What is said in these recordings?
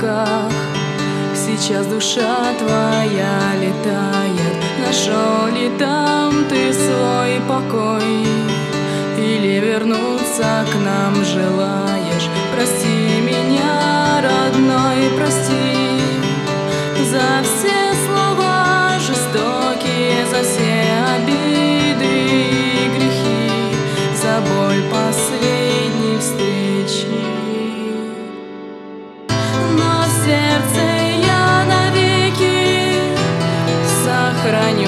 руках. Сейчас душа твоя летает. Нашел ли там ты свой покой? Или вернуться к нам желаешь? Прости меня, родной, прости за все слова жестокие, за все обиды и грехи, за боль последней встречи. Но в сердце я навеки сохраню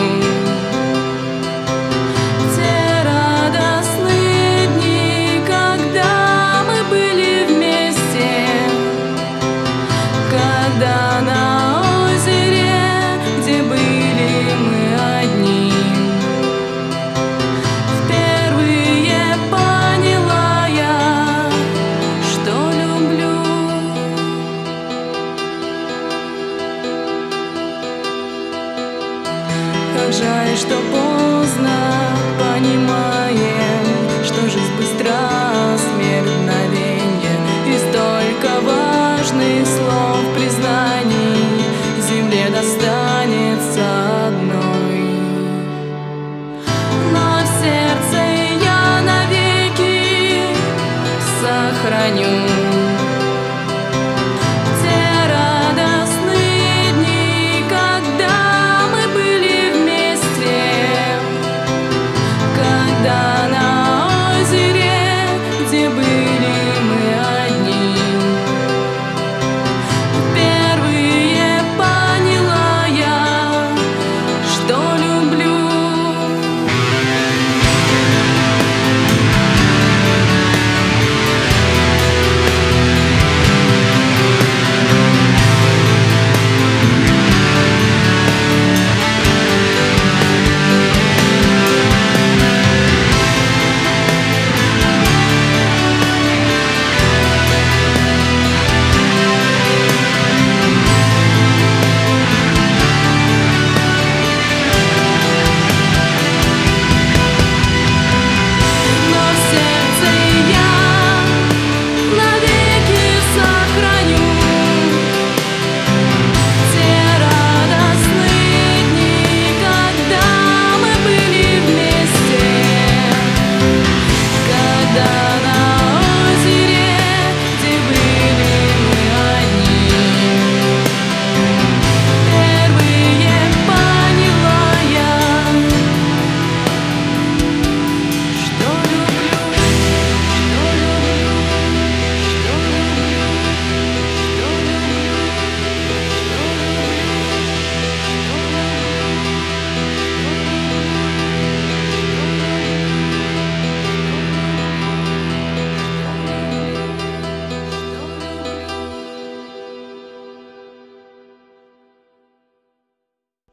на озере, где были мы одни. Впервые поняла я, что люблю. Как жаль, что поздно понимаем, что жизнь быстра, смерть мгновенье, и столько важных слов признаний земле достанется одной. Но в сердце я навеки сохраню